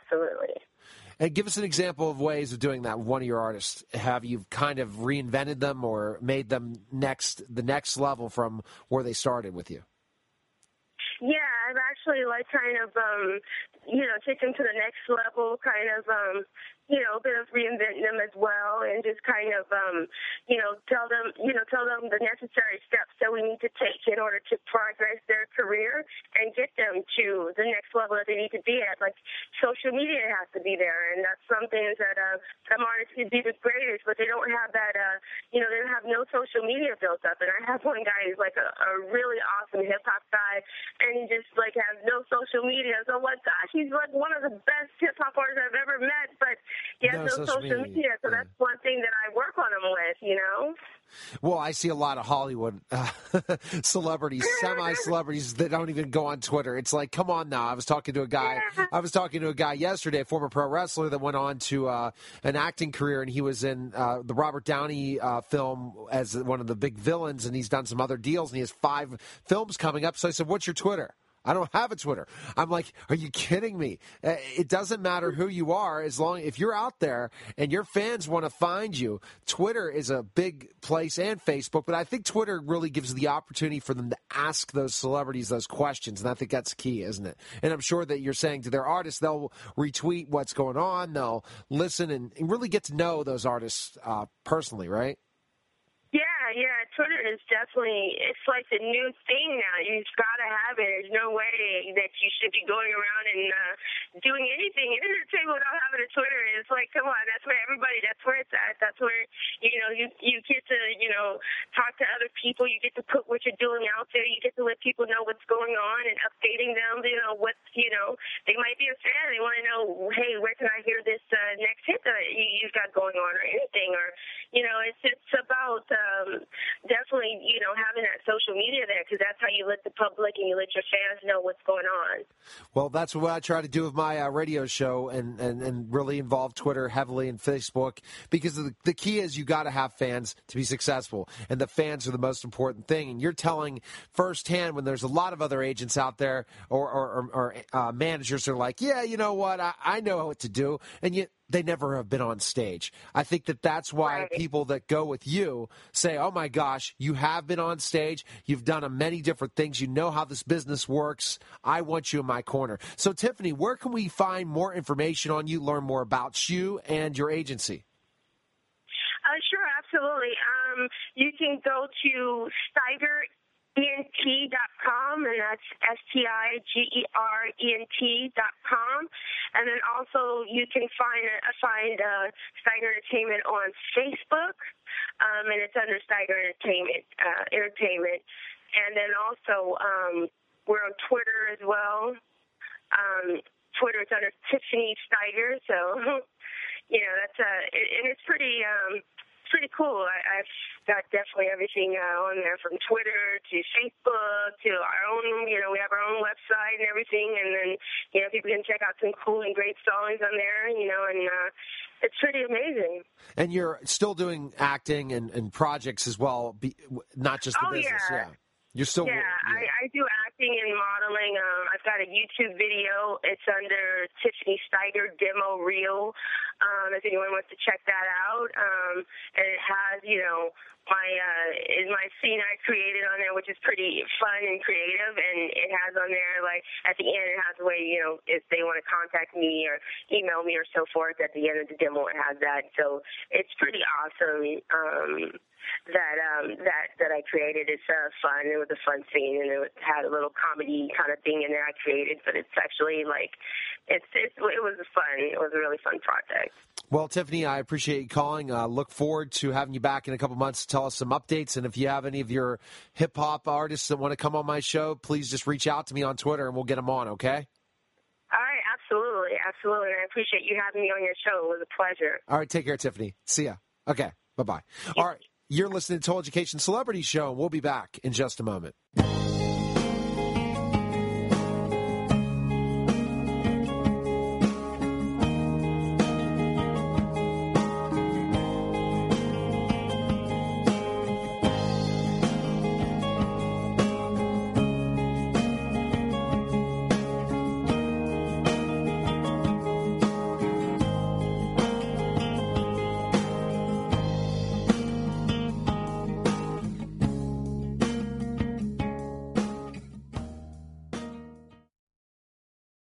And give us an example of ways of doing that with one of your artists. Have you kind of reinvented them or made them the next level from where they started with you? Yeah, I've actually kind of, taken them to the next level, kind of, a bit of reinventing them as well, and just kind of, tell them the necessary steps that we need to take in order to progress their career and get them to the next level that they need to be at. Like, social media has to be there, and that's something that some artists could be the greatest, but they don't have that, they don't have no social media built up. And I have one guy who's like a really awesome hip-hop guy, and he just has no social media. So, gosh, he's like one of the best hip-hop artists I've ever met, but he has no social media. So that's one thing that I work on him with. with, you know? Well, I see a lot of Hollywood celebrities, semi-celebrities that don't even go on Twitter. It's like, come on now. I was talking to a guy yesterday, a former pro wrestler that went on to an acting career, and he was in the Robert Downey film as one of the big villains, and he's done some other deals, and he has 5 films coming up. So I said, what's your Twitter? I don't have a Twitter. I'm like, are you kidding me? It doesn't matter who you are, as long if you're out there and your fans want to find you. Twitter is a big place, and Facebook, but I think Twitter really gives the opportunity for them to ask those celebrities those questions, and I think that's key, isn't it? And I'm sure that you're saying to their artists, they'll retweet what's going on, they'll listen and really get to know those artists personally, right? Yeah, Twitter is definitely, it's like the new thing now. You've got to have it. There's no way that you should be going around and doing anything in entertainment without having a Twitter. It's like, come on, that's where it's at. That's where, you get to, talk to other people. You get to put what you're doing out there. You get to let people know what's going on and updating them, they might be a fan. They want to know, hey, where can I hear this next hit that you've got going on or anything? Or, it's about definitely, having that social media there, because that's how you let the public and you let your fans know what's going on. Well, that's what I try to do with my radio show and really involve Twitter heavily and Facebook, because the key is you got to have fans to be successful, and the fans are the most important thing. And you're telling firsthand when there's a lot of other agents out there or managers are like, yeah, you know what, I know what to do, and yet they never have been on stage. I think that's why people that go with you say, oh, my gosh, you have been on stage. You've done many different things. You know how this business works. I want you in my corner. So, Tiffany, where can we find more information on you, learn more about you and your agency? Sure, absolutely. You can go to StigerEnt.com, and that's StigerEnt.com. And then also you can find Steiger Entertainment on Facebook, and it's under Steiger Entertainment. And then also we're on Twitter as well. Twitter is under Tiffany Steiger, so that's and it's pretty cool. I've got definitely everything on there, from Twitter to Facebook to our own, we have our own website and everything, and then, people can check out some cool and great songs on there, and it's pretty amazing. And you're still doing acting and projects as well, not just the business. Yeah. You're still. Yeah, I do acting and modeling. I've got a YouTube video. It's under Tiffany Steiger Demo Reel. If anyone wants to check that out, and it has, my scene I created on there, which is pretty fun and creative, and it has on there, like, at the end, it has a way, if they want to contact me or email me or so forth, at the end of the demo, it has that. So it's pretty awesome. That I created. It's fun. It was a fun scene, and it had a little comedy kind of thing in there I created. But it's actually it was fun. It was a really fun project. Well, Tiffany, I appreciate you calling. Look forward to having you back in a couple months to tell us some updates. And if you have any of your hip hop artists that want to come on my show, please just reach out to me on Twitter, and we'll get them on. Okay? All right, absolutely. And I appreciate you having me on your show. It was a pleasure. All right, take care, Tiffany. See ya. Okay, bye-bye. All right, you're listening to Total Education Celebrity Show. We'll be back in just a moment.